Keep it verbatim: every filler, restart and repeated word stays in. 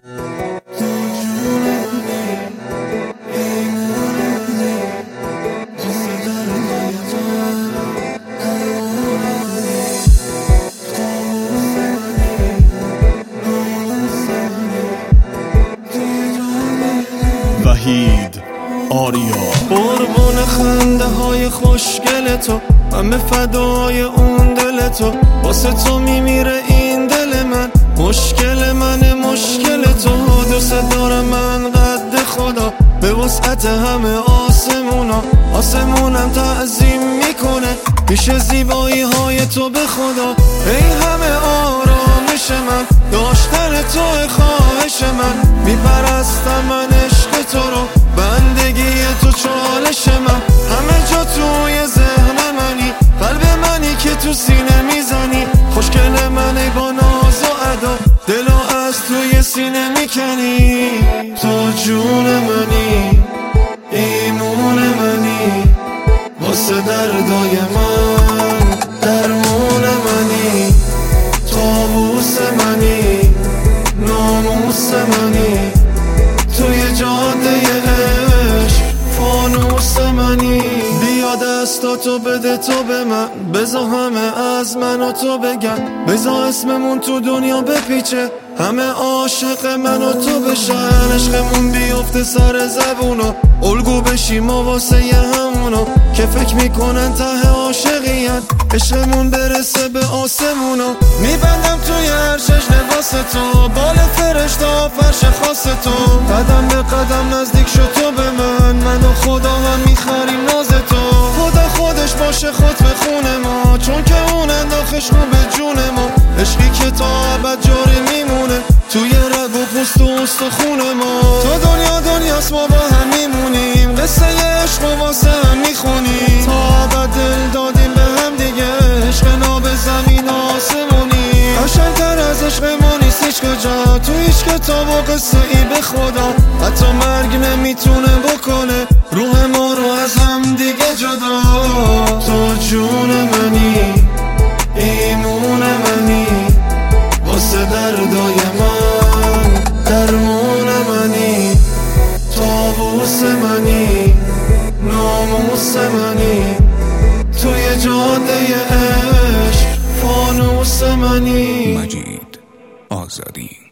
وحید آریا قربون خنده های خوشگل تو، همه فدای اون دل تو، واسه تو میمیره این دل من، مشکل من مشکل تو، دوست دارم من قد خدا به وسعت همه آسمونا، آسمونم تعظیم میکنه پیش زیبایی های تو به خدا. ای همه آرامش من، داشتن تو خواهش من، میپرستم من عشق تو رو، بندگی تو چالش من، همه جا توی ذهن منی، قلب منی که تو سینه میزنی، خوشگل منی با ناز و ادا، دلو از توی سینه میکنی، تو جون منی، ایمون منی، واسه دردای من درمون منی، طاووس منی، ناموس منی، توی جاده عشق فانوس منی. بیا دستاتو بده تو به من، بزا همه از من و تو بگن، بزا اسممون تو دنیا بپیچه، همه عاشق من و تو بشن، عشقمون بیفته سر زبونا، الگو بشیم ما واسه یه همونا که فکر میکنن ته عاشقین، عشقمون برسه به آسمونا، میبندم توی هر شش لباس تو، بال فرشتا فرش خاص تو، قدم به قدم نزدیک شو تو به من، من و خدا هم میخریم ناز تو، خدا خودش باشه خود به خون ما، چون که اون انداخش رو به جون ما، عشقی که تا ابد جاری میمونه توی رگ و پوست و استخون ما، تو دنیا دنیاست ما با هم میمونیم، قصه عشق و واسه هم میخونیم، تا ابد دل دادیم به هم دیگه، عشق ناب زمین آسمونی، قشنگتر از عشق ما نیست هیچ کجا، تو هیچ کتاب و قصه ای به خدا، حتی مرگ نمیتونه بکنه روح ما رو از هم دیگه جدا، تو جون منی، ایمون منی، واسه دردای من درمون منی، طاووس منی، ناموس منی، توی جاده عشق فانوس منی. مجید آزادی.